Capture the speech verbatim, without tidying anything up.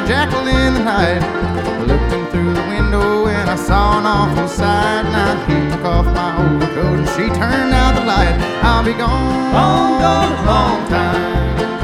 jackal in the night. Looked in through the window and I saw an awful sight. Now he took off my overcoat and she turned out the light. I'll be gone, gone, gone a long time.